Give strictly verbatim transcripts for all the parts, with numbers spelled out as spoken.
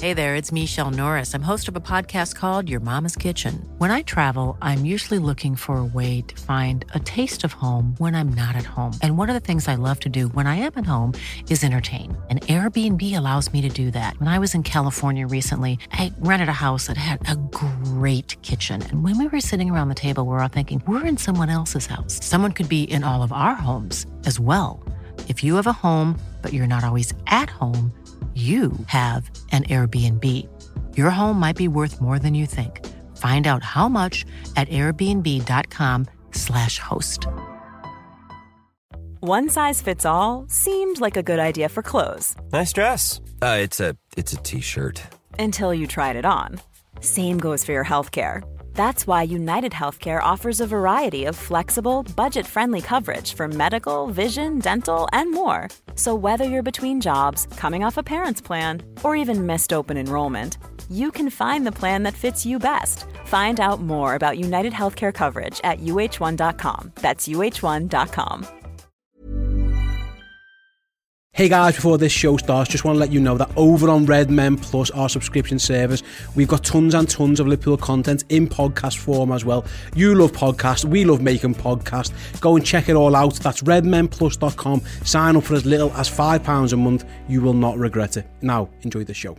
Hey there, it's Michelle Norris. I'm host of a podcast called Your Mama's Kitchen. When I travel, I'm usually looking for a way to find a taste of home when I'm not at home. And one of the things I love to do when I am at home is entertain. And Airbnb allows me to do that. When I was in California recently, I rented a house that had a great kitchen. And when we were sitting around the table, we were all thinking, we're in someone else's house. Someone could be in all of our homes as well. If you have a home, but you're not always at home, you have an Airbnb. Your home might be worth more than you think. Find out how much at airbnb.com slash host. One size fits all seemed like a good idea for clothes. Nice dress. Uh, it's a it's a t-shirt. Until you tried it on. Same goes for your healthcare. That's why United Healthcare offers a variety of flexible, budget-friendly coverage for medical, vision, dental, and more. So whether you're between jobs, coming off a parent's plan, or even missed open enrollment, you can find the plan that fits you best. Find out more about United Healthcare coverage at U H one dot com. That's U H one dot com. Hey guys, before this show starts, just want to let you know that over on Red Men Plus, our subscription service, we've got tons and tons of Liverpool content in podcast form as well. You love podcasts, we love making podcasts. Go and check it all out. That's red men plus dot com. Sign up for as little as five pounds a month. You will not regret it. Now, enjoy the show.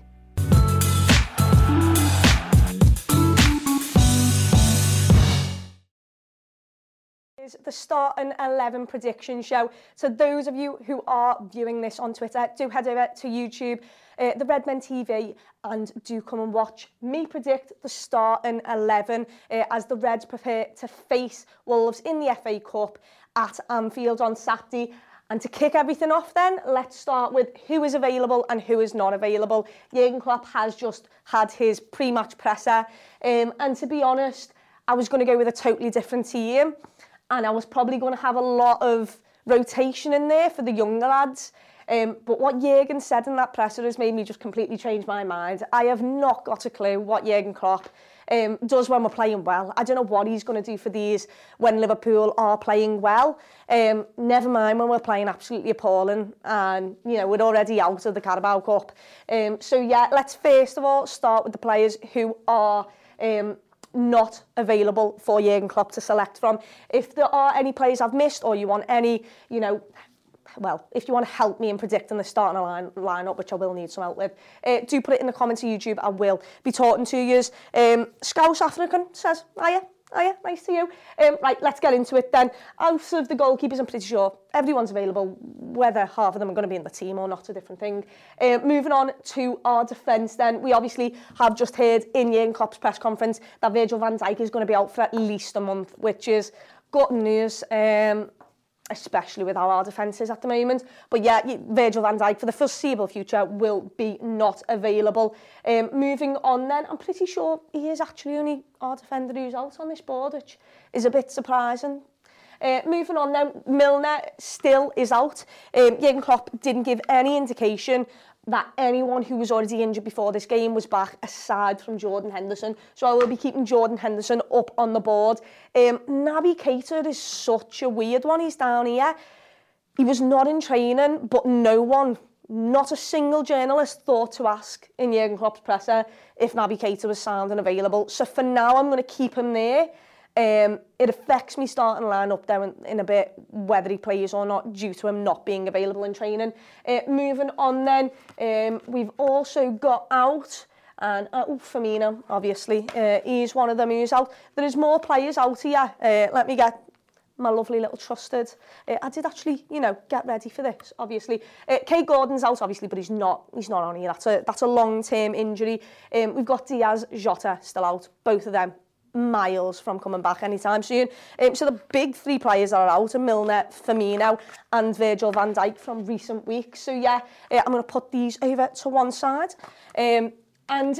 The Starting eleven prediction show. So those of you who are viewing this on Twitter, do head over to YouTube, uh, the Redmen T V, and do come and watch me predict the Starting eleven uh, as the Reds prepare to face Wolves in the F A Cup at Anfield on Saturday. And to kick everything off then, let's start with who is available and who is not available. Jurgen Klopp has just had his pre-match presser. Um, and to be honest, I was going to go with a totally different team. And I was probably going to have a lot of rotation in there for the younger lads. Um, but what Jurgen said in that presser has made me just completely change my mind. I have not got a clue what Jurgen Klopp um, does when we're playing well. I don't know what he's going to do for these when Liverpool are playing well. Um, never mind when we're playing absolutely appalling and, you know, we're already out of the Carabao Cup. Um, so, yeah, let's first of all start with the players who are Um, not available for Jurgen Klopp to select from. If there are any players I've missed or you want any, you know, well, if you want to help me in predicting the starting line lineup, which I will need some help with, uh, do put it in the comments of YouTube. I will be talking to you. Um, Scouse African says, hiya, hiya, nice to you. Um, right, let's get into it then. Out of the goalkeepers, I'm pretty sure everyone's available. Whether half of them are going to be in the team or not, a different thing. Uh, moving on to our defence then, we obviously have just heard in Jurgen Klopp's press conference that Virgil van Dijk is going to be out for at least a month, which is good news. Um, especially with how our defence is at the moment. But yeah, Virgil van Dijk for the foreseeable future will be not available. Um, moving on then, I'm pretty sure he is actually only our defender who's out on this board, which is a bit surprising. Uh, moving on then, Milner still is out. Um, Jurgen Klopp didn't give any indication that anyone who was already injured before this game was back, aside from Jordan Henderson. So I will be keeping Jordan Henderson up on the board. Um, Naby Keita is such a weird one. He's down here. He was not in training, but no one, not a single journalist thought to ask in Jurgen Klopp's presser if Naby Keita was sound and available. So for now, I'm going to keep him there. Um, it affects me starting lineup there in, in a bit, whether he plays or not, due to him not being available in training. Uh, moving on then, um, we've also got out, and uh, oh, Firmino, obviously, uh, he's one of them who's out. There is more players out here. Uh, let me get my lovely little trusted. Uh, I did actually, you know, get ready for this, obviously. Uh, Kate Gordon's out, obviously, but he's not He's not on here. That's a, that's a long-term injury. Um, we've got Diaz, Jota still out, both of them miles from coming back anytime soon. Um, so the big three players that are out are Milner, Firmino and Virgil van Dijk from recent weeks. So yeah, uh, I'm going to put these over to one side. Um, and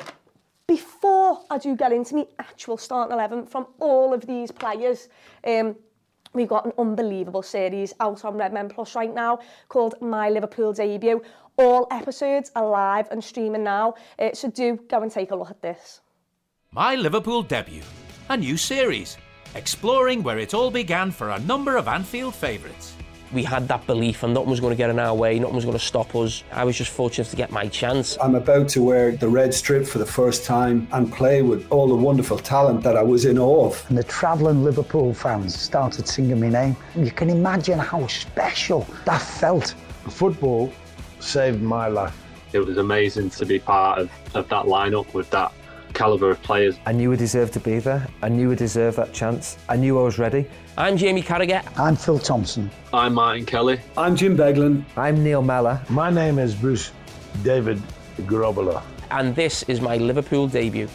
before I do get into the actual starting eleven from all of these players, um, we've got an unbelievable series out on Redmen Plus right now called My Liverpool Debut. All episodes are live and streaming now, uh, so do go and take a look at this. My Liverpool Debut, a new series, exploring where it all began for a number of Anfield favourites. We had that belief and nothing was going to get in our way, nothing was going to stop us. I was just fortunate to get my chance. I'm about to wear the red strip for the first time and play with all the wonderful talent that I was in awe of. And the travelling Liverpool fans started singing my name. You can imagine how special that felt. Football saved my life. It was amazing to be part of, of that lineup with that calibre of players. I knew I deserved to be there. I knew I deserved that chance. I knew I was ready. I'm Jamie Carragher. I'm Phil Thompson. I'm Martin Kelly. I'm Jim Beglin. I'm Neil Mellor. My name is Bruce David Grobbelaar. And this is my Liverpool debut.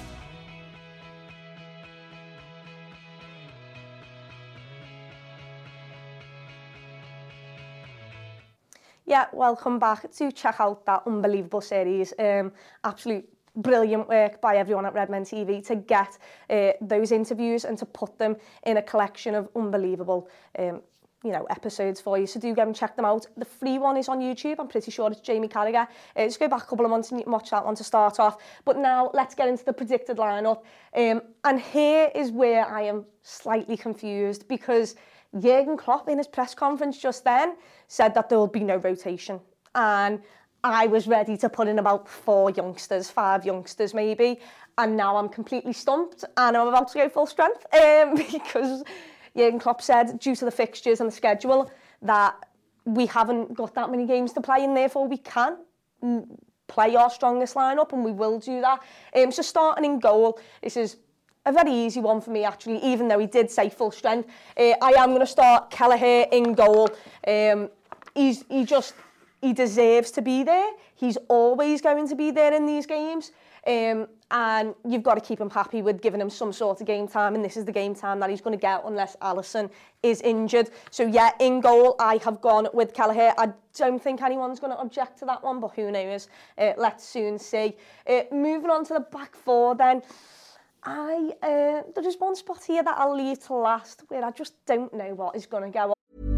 Yeah, welcome back to check out that unbelievable series. Um, absolute brilliant work by everyone at Redmen T V to get uh, those interviews and to put them in a collection of unbelievable um, you know, episodes for you. So do go and check them out. The free one is on YouTube. I'm pretty sure it's Jamie Carragher. Uh, just go back a couple of months and you can watch that one to start off. But now let's get into the predicted lineup. Um, and here is where I am slightly confused, because Jurgen Klopp in his press conference just then said that there will be no rotation. And I was ready to put in about four youngsters, five youngsters maybe, and now I'm completely stumped and I'm about to go full strength um, because Jurgen Klopp said, due to the fixtures and the schedule, that we haven't got that many games to play and therefore we can play our strongest lineup, and we will do that. Um, so starting in goal, this is a very easy one for me actually, even though he did say full strength. Uh, I am going to start Kelleher in goal. Um, he's he just... He deserves to be there. He's always going to be there in these games. Um, and you've got to keep him happy with giving him some sort of game time. And this is the game time that he's going to get unless Alisson is injured. So yeah, in goal, I have gone with Kelleher. I don't think anyone's going to object to that one, but who knows? Uh, let's soon see. Uh, moving on to the back four then. I uh, there is one spot here that I'll leave to last where I just don't know what is going to go on.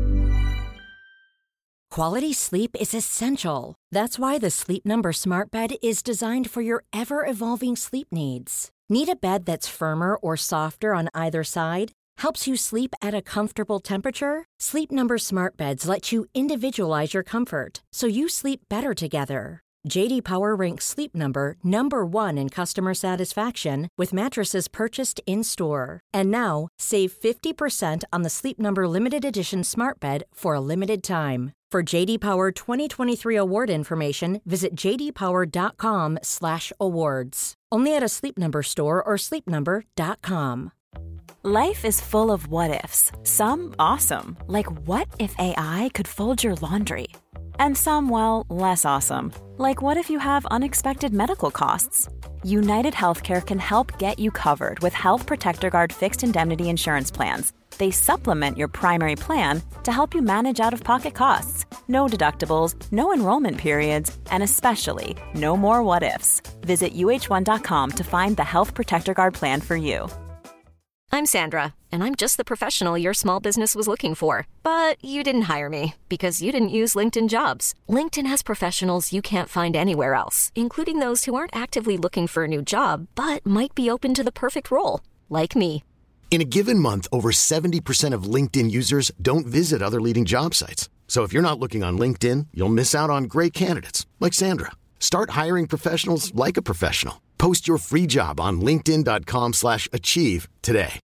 Quality sleep is essential. That's why the Sleep Number Smart Bed is designed for your ever-evolving sleep needs. Need a bed that's firmer or softer on either side? Helps you sleep at a comfortable temperature? Sleep Number Smart Beds let you individualize your comfort, so you sleep better together. J D Power ranks Sleep Number number one in customer satisfaction with mattresses purchased in-store. And now, save fifty percent on the Sleep Number Limited Edition Smart Bed for a limited time. For J D Power twenty twenty-three award information, visit j d power dot com slash awards. Only at a Sleep Number store or sleep number dot com. Life is full of what-ifs. Some awesome, like what if A I could fold your laundry? And some, well, less awesome, like what if you have unexpected medical costs? United Healthcare can help get you covered with Health Protector Guard fixed indemnity insurance plans. They supplement your primary plan to help you manage out-of-pocket costs. No deductibles, no enrollment periods, and especially no more what-ifs. Visit u h one dot com to find the Health Protector Guard plan for you. I'm Sandra, and I'm just the professional your small business was looking for. But you didn't hire me because you didn't use LinkedIn Jobs. LinkedIn has professionals you can't find anywhere else, including those who aren't actively looking for a new job, but might be open to the perfect role, like me. In a given month, over seventy percent of LinkedIn users don't visit other leading job sites. So if you're not looking on LinkedIn, you'll miss out on great candidates like Sandra. Start hiring professionals like a professional. Post your free job on linkedin dot com slash achieve today.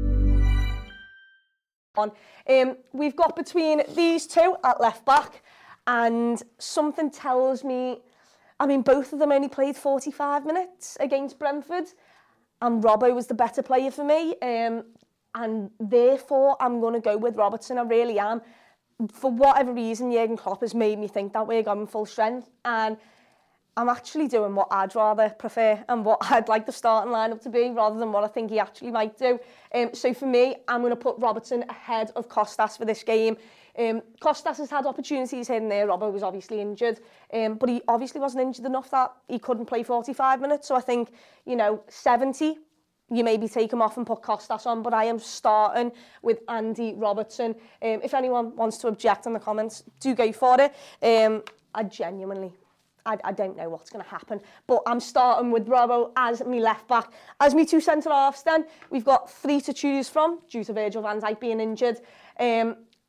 Um, we've got between these two at left back, and something tells me, I mean, both of them only played forty-five minutes against Brentford, and Robbo was the better player for me, um, and therefore I'm going to go with Robertson. I really am. For whatever reason, Jurgen Klopp has made me think that we're going full strength, and I'm actually doing what I'd rather prefer and what I'd like the starting lineup to be rather than what I think he actually might do. Um, so for me, I'm going to put Robertson ahead of Kostas for this game. Um, Kostas has had opportunities here and there. Robbo was obviously injured, um, but he obviously wasn't injured enough that he couldn't play forty-five minutes. So I think, you know, seventy, you maybe take him off and put Kostas on, but I am starting with Andy Robertson. Um, if anyone wants to object in the comments, do go for it. Um, I genuinely... I, I don't know what's going to happen, but I'm starting with Robbo as me left back. As me two centre halves then, we've got three to choose from due to Virgil van Dijk being injured. Um,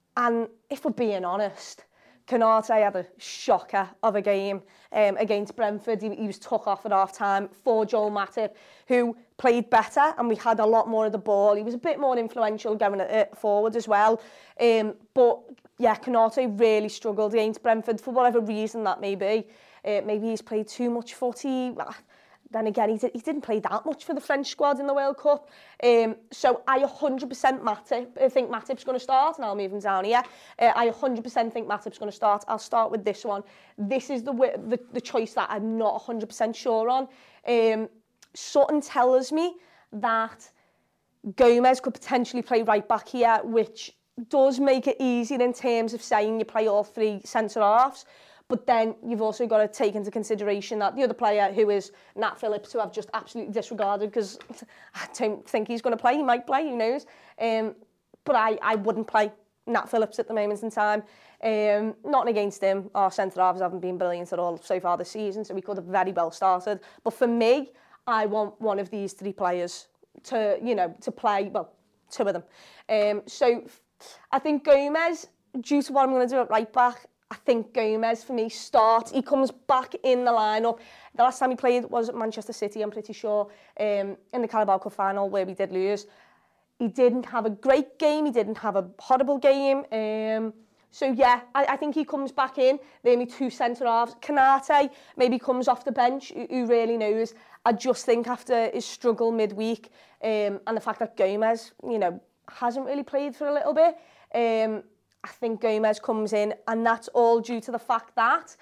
And if we're being honest, Konate had a shocker of a game um, against Brentford. He, he was took off at half-time for Joel Matip, who played better, and we had a lot more of the ball. He was a bit more influential going it forward as well. Um, but, yeah, Konate really struggled against Brentford for whatever reason that may be. Uh, maybe he's played too much footy. Then again, he, did, he didn't play that much for the French squad in the World Cup. Um, so I one hundred percent Matip, I think Matip's going to start, and I'll move him down here. Uh, I one hundred percent think Matip's going to start. I'll start with this one. This is the, the, the choice that I'm not one hundred percent sure on. Um, Sutton tells me that Gomez could potentially play right back here, which does make it easier in terms of saying you play all three centre-halves. But then you've also got to take into consideration that the other player, who is Nat Phillips, who I've just absolutely disregarded because I don't think he's going to play. He might play, who knows. Um, but I, I wouldn't play Nat Phillips at the moment in time. Um, not against him. Our centre-halves haven't been brilliant at all so far this season, so we could have very well started. But for me, I want one of these three players to, you know, to play, well, two of them. Um, so I think Gomez, due to what I'm going to do at right back, I think Gomez, for me, starts. He comes back in the lineup. The last time he played was at Manchester City, I'm pretty sure, um, in the Carabao Cup final, where we did lose. He didn't have a great game. He didn't have a horrible game. Um, so, yeah, I, I think he comes back in. They're only two centre-halves. Konate maybe comes off the bench. Who, who really knows? I just think after his struggle midweek um, and the fact that Gomez, you know, hasn't really played for a little bit, um, I think Gomez comes in, and that's all due to the fact that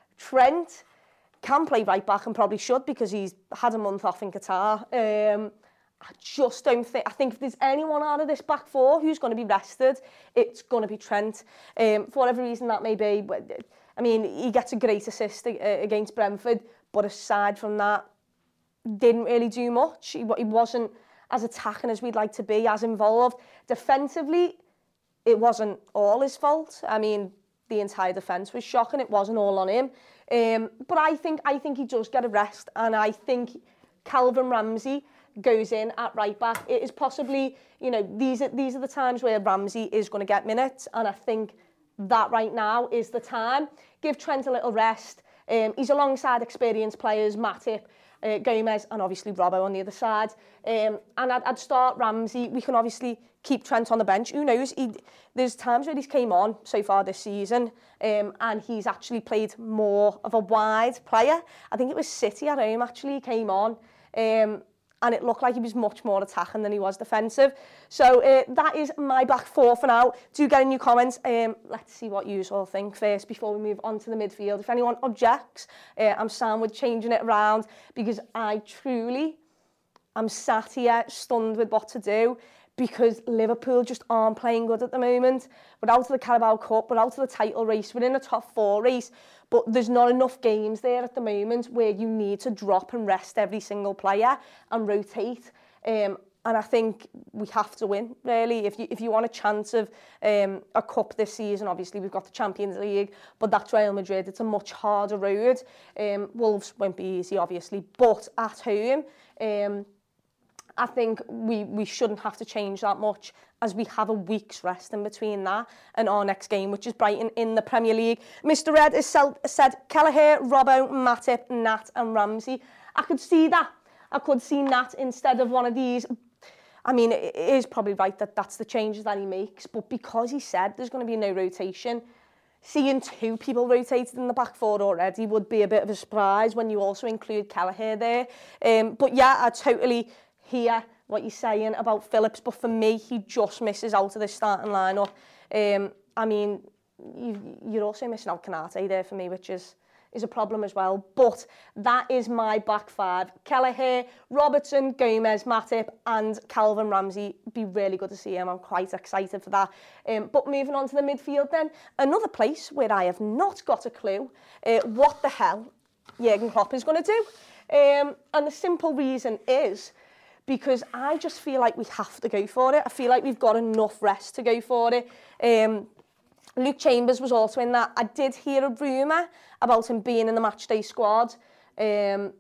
Trent can play right back and probably should because he's had a month off in Qatar. Um, I just don't think, I think if there's anyone out of this back four who's going to be rested, it's going to be Trent. Um, for whatever reason that may be, I mean, he gets a great assist against Brentford, but aside from that, didn't really do much. He, he wasn't as attacking as we'd like to be, as involved. Defensively, it wasn't all his fault. I mean, the entire defence was shocking. It wasn't all on him. Um, but I think I think he does get a rest, and I think Calvin Ramsey goes in at right back. It is possibly, you know, these are, these are the times where Ramsey is going to get minutes, and I think that right now is the time. Give Trent a little rest. Um, he's alongside experienced players, Matip, uh, Gomez, and obviously Robbo on the other side. Um, and I'd, I'd start Ramsey. We can obviously keep Trent on the bench. Who knows? He, there's times where he's came on so far this season, um, and he's actually played more of a wide player. I think it was City at home, actually, he came on. Um, and it looked like he was much more attacking than he was defensive. So uh, that is my back four for now. Do get in your comments. Um, let's see what you all think first before we move on to the midfield. If anyone objects, uh, I'm Sam with changing it around because I truly am sat here stunned with what to do because Liverpool just aren't playing good at the moment. We're out of the Carabao Cup, we're out of the title race, we're in a top four race, but there's not enough games there at the moment where you need to drop and rest every single player and rotate. Um, and I think we have to win, really. If you if you want a chance of um, a cup this season, obviously we've got the Champions League, but that's Real Madrid. It's a much harder road. Um, Wolves won't be easy, obviously, but at home, um, I think we, we shouldn't have to change that much as we have a week's rest in between that and our next game, which is Brighton in the Premier League. Mister Red has said Kelleher, Robbo, Matip, Nat and Ramsey. I could see that. I could see Nat instead of one of these. I mean, it is probably right that that's the changes that he makes, but because he said there's going to be no rotation, seeing two people rotated in the back four already would be a bit of a surprise when you also include Kelleher there. Um, but yeah, I totally hear what you're saying about Phillips, but for me, he just misses out of the starting lineup. Um, I mean, you, you're also missing out Konate there for me, which is is a problem as well. But that is my back five. Kelleher, Robertson, Gomez, Matip and Calvin Ramsey. Be really good to see him. I'm quite excited for that. Um, but moving on to the midfield then, another place where I have not got a clue uh, what the hell Jurgen Klopp is going to do. Um, and the simple reason is because I just feel like we have to go for it. I feel like we've got enough rest to go for it. Um, Luke Chambers was also in that. I did hear a rumour about him being in the matchday squad. Um,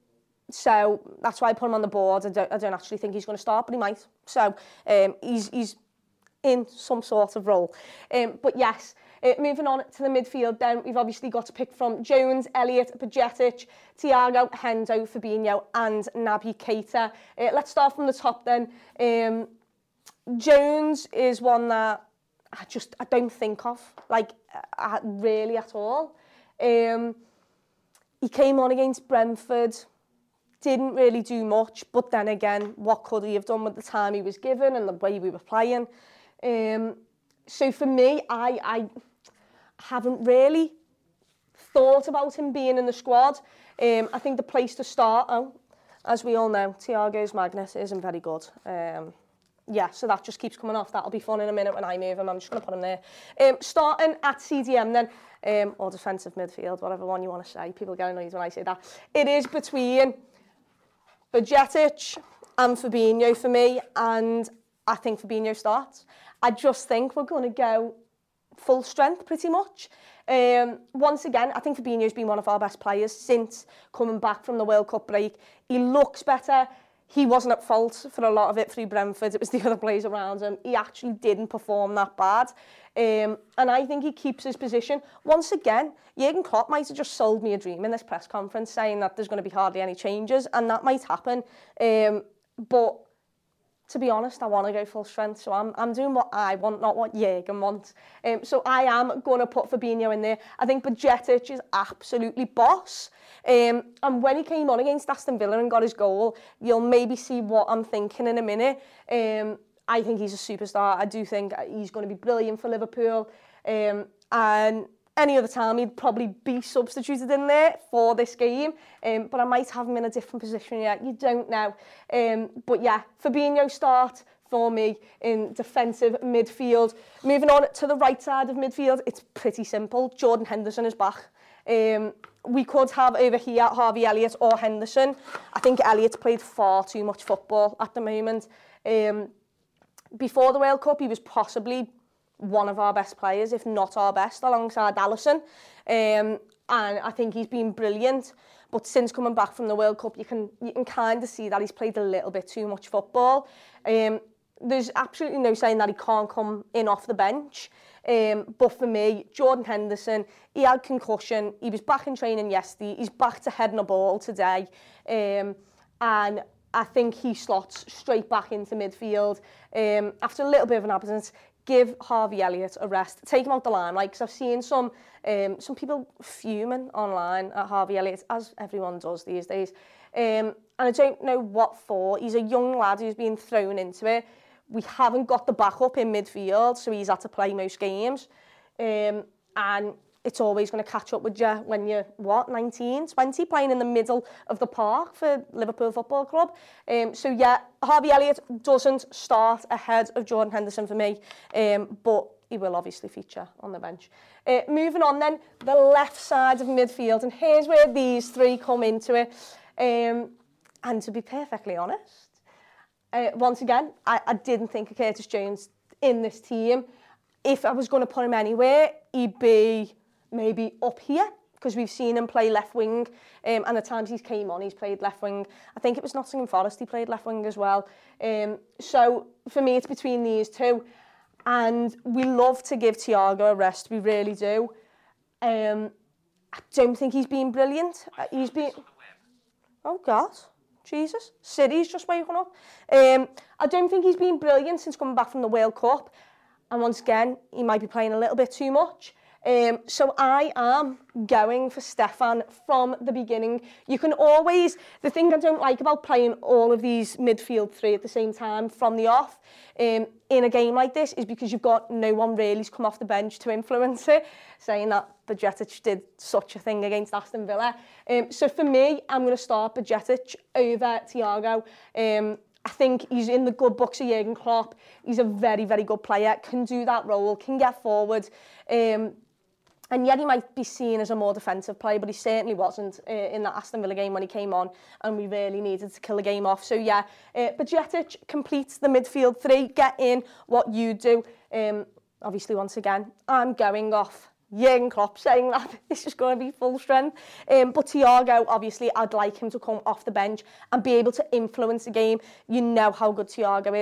so that's why I put him on the board. I don't, I don't actually think he's going to start, but he might. So um, he's, he's in some sort of role. Um, but yes, uh, moving on to the midfield then, we've obviously got to pick from Jones, Elliott, Bajcetic, Thiago, Hendo, Fabinho and Naby Keita. Uh, let's start from the top then. Um, Jones is one that I just, I don't think of, like, uh, really at all. Um, he came on against Brentford, didn't really do much, but then again, what could he have done with the time he was given and the way we were playing? Um, so for me, I, I haven't really thought about him being in the squad. Um, I think the place to start, oh, as we all know, Thiago's magnet isn't very good. Um, yeah, so that just keeps coming off. That'll be fun in a minute when I move him. I'm just going to put him there. Um, starting at C D M then, um, or defensive midfield, whatever one you want to say. People get annoyed when I say that. It is between Bajcetic and Fabinho for me, and I think Fabinho starts. I just think we're going to go full strength pretty much. Um, once again, I think Fabinho's been one of our best players since coming back from the World Cup break. He looks better. He wasn't at fault for a lot of it through Brentford. It was the other players around him. He actually didn't perform that bad. Um, and I think he keeps his position. Once again, Jurgen Klopp might have just sold me a dream in this press conference saying that there's going to be hardly any changes, and that might happen. Um, but to be honest, I want to go full strength, so I'm, I'm doing what I want, not what Jurgen wants. Um, so I am going to put Fabinho in there. I think Bajcetic is absolutely boss. Um, and when he came on against Aston Villa and got his goal, you'll maybe see what I'm thinking in a minute. Um, I think he's a superstar. I do think he's going to be brilliant for Liverpool. Um, and any other time, he'd probably be substituted in there for this game. Um, but I might have him in a different position yet. You don't know. Um, but yeah, Fabinho start for me in defensive midfield. Moving on to the right side of midfield, it's pretty simple. Jordan Henderson is back. Um, we could have over here Harvey Elliott or Henderson. I think Elliott's played far too much football at the moment. Um, before the World Cup, he was possibly one of our best players, if not our best, alongside Alisson. Um, and I think he's been brilliant. But since coming back from the World Cup, you can you can kind of see that he's played a little bit too much football. Um, there's absolutely no saying that he can't come in off the bench. Um, but for me, Jordan Henderson, he had concussion. He was back in training yesterday. He's back to heading a ball today. Um, and I think he slots straight back into midfield. Um, after a little bit of an absence, give Harvey Elliott a rest. Take him out the limelight, because I've seen some um, some people fuming online at Harvey Elliott, as everyone does these days. Um, and I don't know what for. He's a young lad who's been thrown into it. We haven't got the backup in midfield, so he's had to play most games. Um, and it's always going to catch up with you when you're, what, nineteen, twenty, playing in the middle of the park for Liverpool Football Club. Um, so, yeah, Harvey Elliott doesn't start ahead of Jordan Henderson for me, um, but he will obviously feature on the bench. Uh, moving on then, the left side of midfield, and here's where these three come into it. Um, and to be perfectly honest, Uh, once again, I, I didn't think of Curtis Jones in this team. If I was going to put him anywhere, he'd be maybe up here, because we've seen him play left wing, um, and at times he's came on, he's played left wing. I think it was Nottingham Forest he played left wing as well. Um, so for me, it's between these two. And we love to give Thiago a rest, we really do. Um, I don't think he's been brilliant. He's been... Oh, God. Jesus, City's just waking up. Um, I don't think he's been brilliant since coming back from the World Cup. And once again, he might be playing a little bit too much. Um, so I am going for Stefan from the beginning. You can always, the thing I don't like about playing all of these midfield three at the same time from the off um, in a game like this is because you've got no one really to come off the bench to influence it, saying that Bajcetic did such a thing against Aston Villa. Um, so for me, I'm going to start Bajcetic over Thiago. Um, I think he's in the good books of Jurgen Klopp. He's a very, very good player, can do that role, can get forward. Um, And yet he might be seen as a more defensive player, but he certainly wasn't uh, in that Aston Villa game when he came on, and we really needed to kill the game off. So yeah, uh, Bajcetic completes the midfield three. Get in what you do. Um, obviously, once again, I'm going off Jurgen Klopp saying that this is going to be full strength. Um, but Thiago, obviously, I'd like him to come off the bench and be able to influence the game. You know how good Thiago is.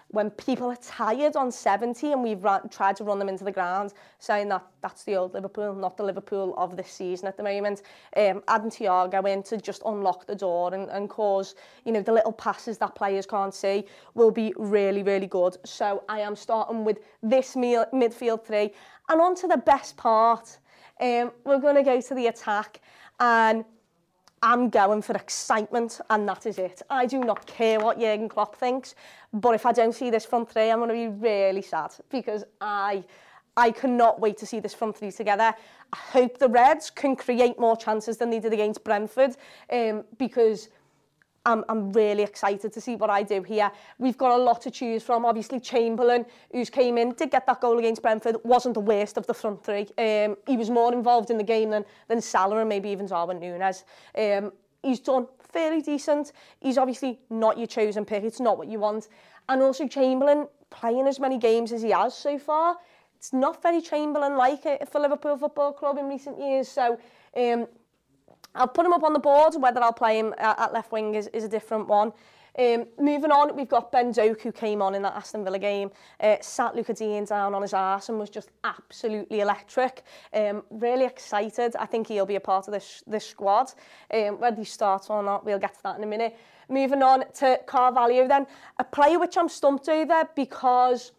when people are tired on seventy and we've run, tried to run them into the ground, saying that that's the old Liverpool, not the Liverpool of this season at the moment. Um, adding Thiago in to just unlock the door and, and cause, you know, the little passes that players can't see will be really, really good. So I am starting with this meal, midfield three. And on to the best part. Um, we're going to go to the attack, and I'm going for excitement, and that is it. I do not care what Jurgen Klopp thinks, but if I don't see this front three, I'm going to be really sad, because I I cannot wait to see this front three together. I hope the Reds can create more chances than they did against Brentford, um, because I'm, I'm really excited to see what I do here. We've got a lot to choose from. Obviously, Chamberlain, who's came in, did get that goal against Brentford, wasn't the worst of the front three. Um, he was more involved in the game than, than Salah and maybe even Darwin Núñez. Um, he's done fairly decent. He's obviously not your chosen pick. It's not what you want. And also Chamberlain, playing as many games as he has so far, it's not very Chamberlain-like for Liverpool Football Club in recent years. So um, I'll put him up on the board. Whether I'll play him at left wing is, is a different one. Um, moving on, we've got Ben Doak, who came on in that Aston Villa game, uh, sat Luca Dean down on his arse and was just absolutely electric. Um, really excited. I think he'll be a part of this, this squad. Um, whether he starts or not, we'll get to that in a minute. Moving on to Carvalho then, a player which I'm stumped over because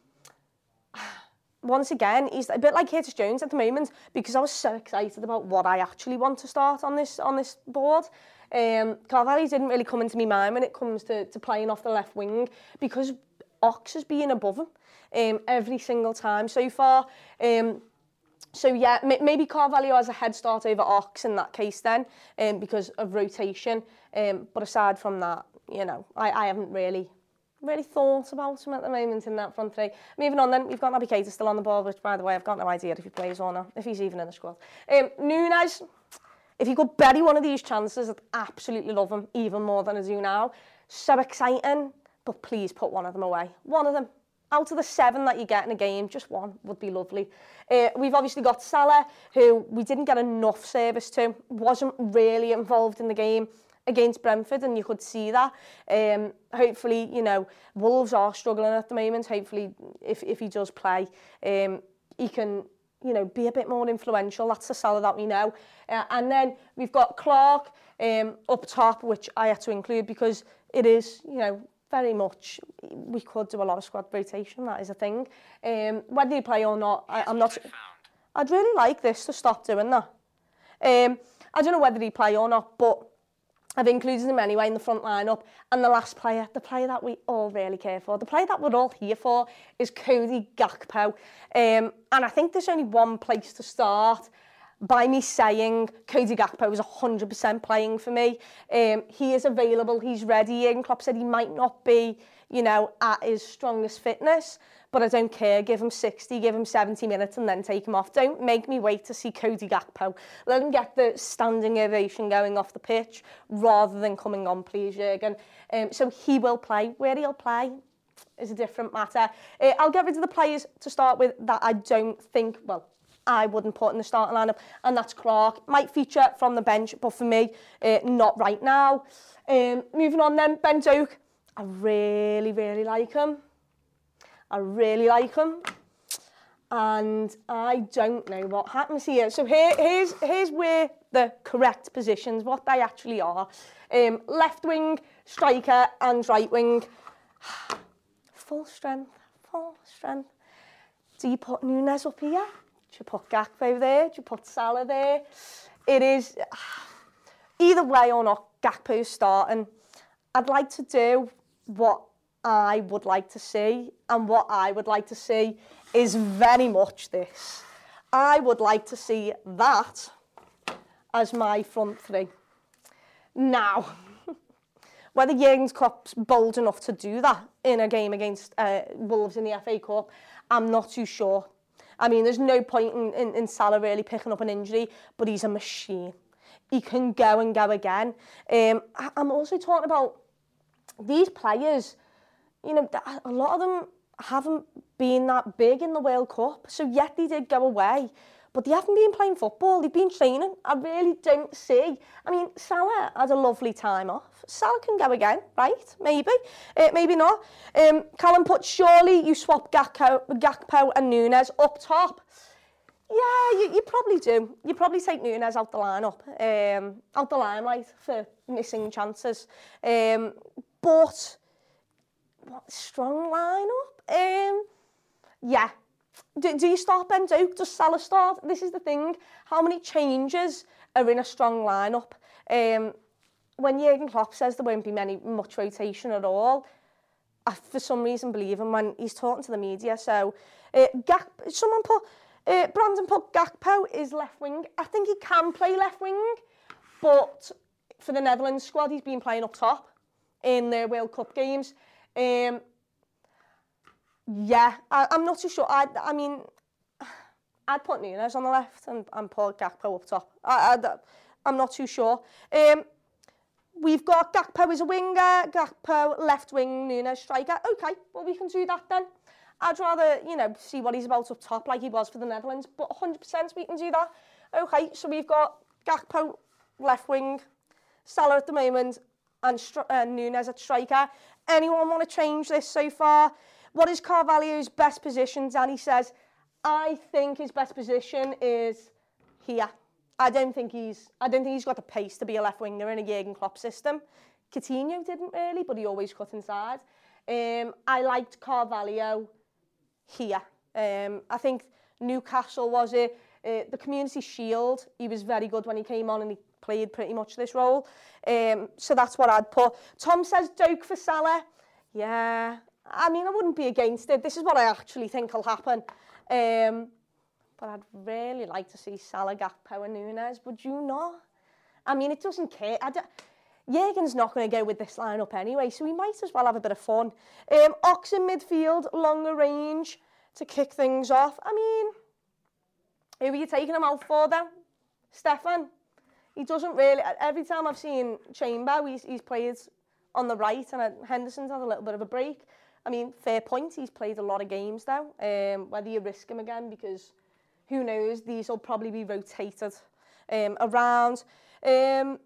once again, he's a bit like Curtis Jones at the moment, because I was so excited about what I actually want to start on this on this board. Um, Carvalho didn't really come into my mind when it comes to, to playing off the left wing, because Ox has been above him um, every single time so far. Um, so yeah, m- maybe Carvalho has a head start over Ox in that case then, um, because of rotation. Um, but aside from that, you know, I, I haven't really... really thought about him at the moment in that front three. Moving on then, we've got Naby Keita still on the board, which, by the way, I've got no idea if he plays or not, if he's even in the squad. Um, Núñez, if he could bury one of these chances, I'd absolutely love him, even more than I do now. So exciting, but please put one of them away. One of them. Out of the seven that you get in a game, just one would be lovely. Uh, we've obviously got Salah, who we didn't get enough service to, wasn't really involved in the game against Brentford, and you could see that. Um, hopefully, you know, Wolves are struggling at the moment. Hopefully, if, if he does play, um, he can, you know, be a bit more influential. That's the Salah that we know. Uh, and then we've got Clark um, up top, which I had to include because it is, you know, very much, we could do a lot of squad rotation, that is a thing. Um, whether you play or not, I, I'm not... I'd really like this to stop doing that. Um, I don't know whether he play or not, but I've included him anyway in the front lineup. And the last player, the player that we all really care for, the player that we're all here for, is Cody Gakpo. Um, and I think there's only one place to start by me saying Cody Gakpo is one hundred percent playing for me. Um, he is available, he's ready. And Klopp said he might not be, you know, at his strongest fitness, but I don't care. Give him sixty, give him seventy minutes and then take him off. Don't make me wait to see Cody Gakpo. Let him get the standing ovation going off the pitch rather than coming on, please, Jurgen. Um, so he will play. Where he'll play is a different matter. Uh, I'll get rid of the players to start with that I don't think, well, I wouldn't put in the starting lineup, and that's Clark. Might feature from the bench, but for me, uh, not right now. Um, moving on then, Ben Doak. I really, really like him. I really like him. And I don't know what happens here. So here, here's, here's where the correct positions, what they actually are. Um, left wing, striker, and right wing. Full strength, full strength. Do you put Núñez up here? Do you put Gakpo there? Do you put Salah there? It is, either way or not, Gakpo's starting. I'd like to do what I would like to see, and what I would like to see is very much this. I would like to see that as my front three. Now, whether Jurgen Klopp's bold enough to do that in a game against uh, Wolves in the F A Cup, I'm not too sure. I mean, there's no point in, in, in Salah really picking up an injury, but he's a machine. He can go and go again. Um, I, I'm also talking about these players, you know, a lot of them haven't been that big in the World Cup, so yet they did go away. but they haven't been playing football, they've been training. I really don't see. I mean, Salah had a lovely time off. Salah can go again, right? Maybe, uh, maybe not. Um, Callum put, surely you swap Gakpo, Gakpo and Núñez up top. Yeah, you, you probably do. You probably take Núñez out the lineup, um, out the limelight for missing chances. Um, but, what, strong lineup? Um, yeah. Do, do you start Ben Doak? Does Salah start? This is the thing. How many changes are in a strong lineup? Um, when Jurgen Klopp says there won't be many much rotation at all, I for some reason believe him when he's talking to the media. So, uh, Gak, someone put, uh, Brandon put Gakpo is left wing. I think he can play left wing, but for the Netherlands squad, he's been playing up top in the World Cup games. Um, Yeah, I, I'm not too sure. I, I mean, I'd put Núñez on the left and, and put Gakpo up top. I, I, I'm not too sure. Um, we've got Gakpo as a winger, Gakpo left wing, Núñez striker. Okay, well, we can do that then. I'd rather, you know, see what he's about up top like he was for the Netherlands, but one hundred percent we can do that. Okay, so we've got Gakpo left wing, Salah at the moment, and uh, Núñez at striker. Anyone want to change this so far? What is Carvalho's best position? Danny says, I think his best position is here. I don't think he's I don't think he's got the pace to be a left winger in a Jurgen Klopp system. Coutinho didn't really, but he always cut inside. Um, I liked Carvalho here. Um, I think Newcastle was it. Uh, the Community Shield, he was very good when he came on and he played pretty much this role. Um, so that's what I'd put. Tom says Doak for Salah. Yeah. I mean, I wouldn't be against it. This is what I actually think will happen. Um, but I'd really like to see Salah, Gakpo and Núñez. Would you not? I mean, it doesn't care. I don't... Jurgen's not going to go with this lineup anyway, so we might as well have a bit of fun. Um, Ox in midfield, longer range to kick things off. I mean, who are you taking him out for then? Stefan? He doesn't really... Every time I've seen Chamber, he's, he's played on the right, and Henderson's had a little bit of a break. I mean, fair point, he's played a lot of games now, um, whether you risk him again, because who knows, these will probably be rotated um, around. Um,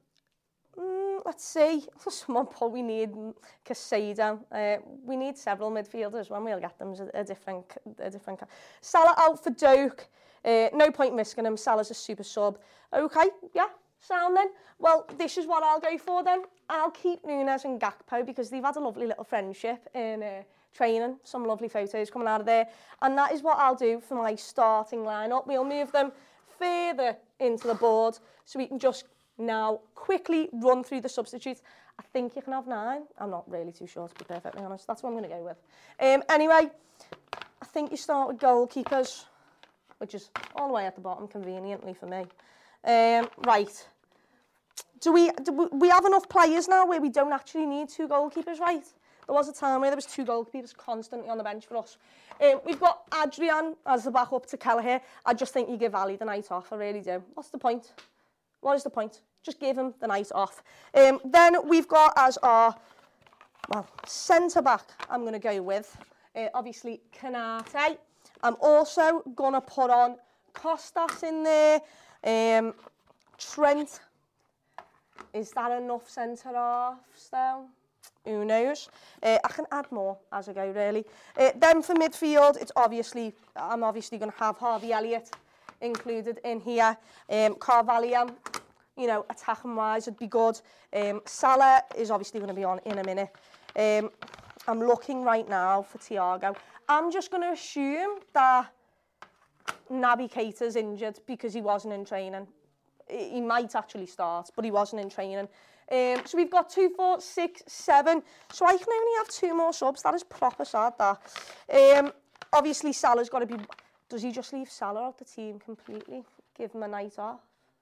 mm, let's see, someone put we need Casado. Uh, we need several midfielders when we'll get them a, a different a different. Salah out for Doak, uh, no point risking him, Salah's a super sub. Okay, yeah, sound then. Well, this is what I'll go for then. I'll keep Núñez and Gakpo because they've had a lovely little friendship in uh, training. Some lovely photos coming out of there. And that is what I'll do for my starting lineup. We'll move them further into the board so we can just now quickly run through the substitutes. I think you can have nine. I'm not really too sure, to be perfectly honest. That's what I'm going to go with. Um, anyway, I think you start with goalkeepers, which is all the way at the bottom, conveniently for me. Um, right. Do we, do we have enough players now where we don't actually need two goalkeepers, right? There was a time where there was two goalkeepers constantly on the bench for us. Um, we've got Adrian as the backup to Kelleher. I just think you give Ali the night off, I really do. What's the point? What is the point? Just give him the night off. Um, then we've got as our, well, centre-back I'm going to go with, uh, obviously, Konate. I'm also going to put on Costas in there. Um, Trent. Is that enough centre-halves though? Who knows? Uh, I can add more as I go, really. Uh, then for midfield, it's obviously, I'm obviously going to have Harvey Elliott included in here. Um, Carvalho, you know, attacking-wise would be good. Um, Salah is obviously going to be on in a minute. Um, I'm looking right now for Thiago. I'm just going to assume that Naby Keita's injured because he wasn't in training. He might actually start, but he wasn't in training. Um, so we've got two, four, six, seven. So I can only have two more subs. That is proper sad, that. Um, obviously, Salah's got to be... Does he just leave Salah out the team completely? Give him a night off?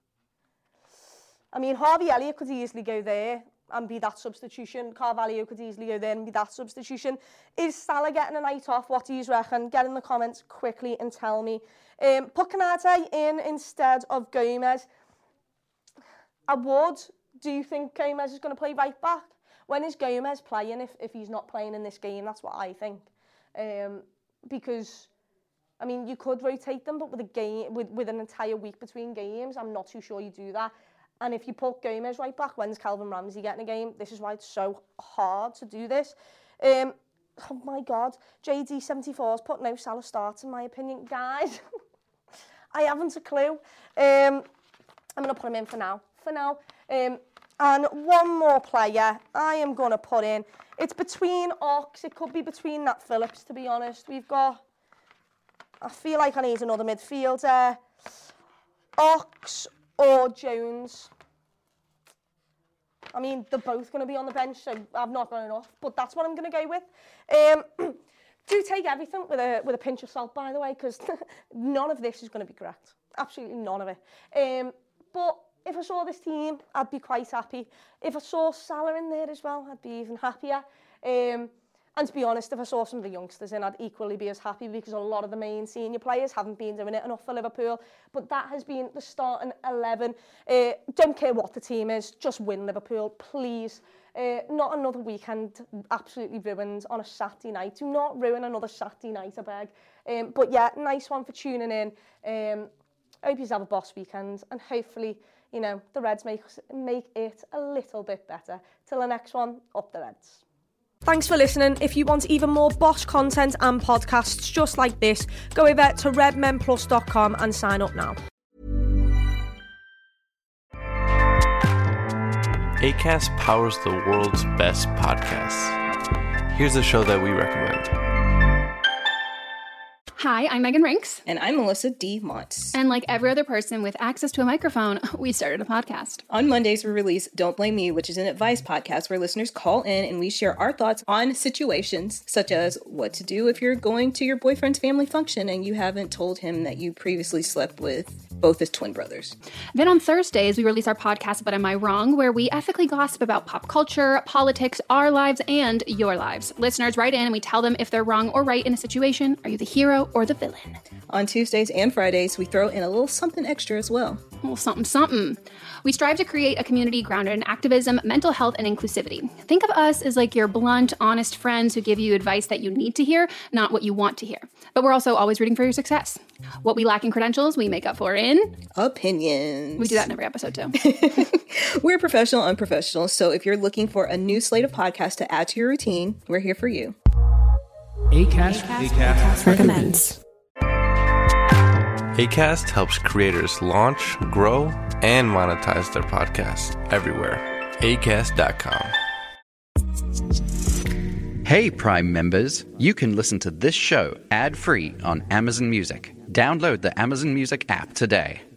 I mean, Harvey Elliott could easily go there and be that substitution. Carvalho could easily go there and be that substitution. Is Salah getting a night off? What do you reckon? Get in the comments quickly and tell me. Um, put Konate in instead of Gomez. I would. Do you think Gomez is going to play right back? When is Gomez playing if, if he's not playing in this game? That's what I think. Um, because I mean, you could rotate them, but with a game, with, with an entire week between games, I'm not too sure you do that. And if you put Gomez right back, when's Calvin Ramsey getting a game? This is why it's so hard to do this. Um, oh my God, J D seventy-four's put no Salah starts, in my opinion. Guys, I haven't a clue. Um, I'm going to put him in for now. For now. Um, and one more player I am going to put in. It's between Ox. It could be between Nat Phillips, to be honest. We've got... I feel like I need another midfielder. Ox or Jones. I mean, they're both going to be on the bench, so I've not got enough. But that's what I'm going to go with. Um, do take everything with a with a pinch of salt, by the way, because none of this is going to be correct. Absolutely none of it. Um, but if I saw this team, I'd be quite happy. If I saw Salah in there as well, I'd be even happier. Um, and to be honest, if I saw some of the youngsters in, I'd equally be as happy, because a lot of the main senior players haven't been doing it enough for Liverpool. But that has been the starting eleven. Uh, don't care what the team is, just win, Liverpool, please. Uh, not another weekend absolutely ruined on a Saturday night. Do not ruin another Saturday night, I beg. Um, but yeah, nice one for tuning in. Um, I hope you have a boss weekend, and hopefully, you know, the Reds make, make it a little bit better. Till the next one, up the Reds. Thanks for listening. If you want even more Bosch content and podcasts just like this, go over to red men plus dot com and sign up now. Acast powers the world's best podcasts. Here's a show that we recommend. Hi, I'm Megan Rinks. And I'm Melissa D. Montz. And like every other person with access to a microphone, we started a podcast. On Mondays, we release Don't Blame Me, which is an advice podcast where listeners call in and we share our thoughts on situations such as what to do if you're going to your boyfriend's family function and you haven't told him that you previously slept with both his twin brothers. Then on Thursdays, we release our podcast, But Am I Wrong?, where we ethically gossip about pop culture, politics, our lives, and your lives. Listeners write in and we tell them if they're wrong or right in a situation. Are you the hero or the villain? On Tuesdays and Fridays, we throw in a little something extra as well. A little something, something. We strive to create a community grounded in activism, mental health, and inclusivity. Think of us as like your blunt, honest friends who give you advice that you need to hear, not what you want to hear. But we're also always rooting for your success. What we lack in credentials, we make up for in... opinions. We do that in every episode, too. We're professional unprofessionals, so if you're looking for a new slate of podcasts to add to your routine, we're here for you. Acast, Acast, Acast recommends. Acast helps creators launch, grow, and monetize their podcasts everywhere. Acast dot com. Hey, Prime members, you can listen to this show ad-free on Amazon Music. Download the Amazon Music app today.